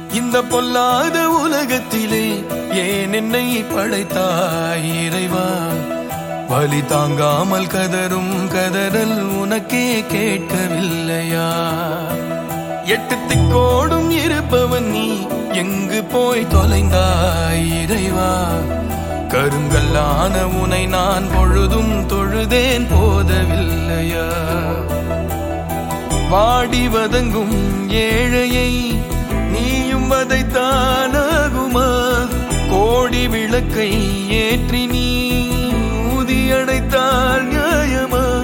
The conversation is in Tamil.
இந்த பொல்லாத உலகத்திலே ஏன் என்னை படைத்தாய் இறைவா? வலி தாங்காமல் கதரும் கதறல் உனக்கே கேட்கவில்லையா? எட்டு திக்கோடும் இருப்பவன் நீ எங்கு போய் தொலைந்தாய் இறைவா? கருங்கல்லான உனை நான் பொழுதும் தொழுதேன் போதவில்லையா? வாடி வதங்கும் ஏழையை நீயும் வதைத்தானாகுமா? கோடி விளக்கை ஏற்றி நீ ஊதியடைத்தால்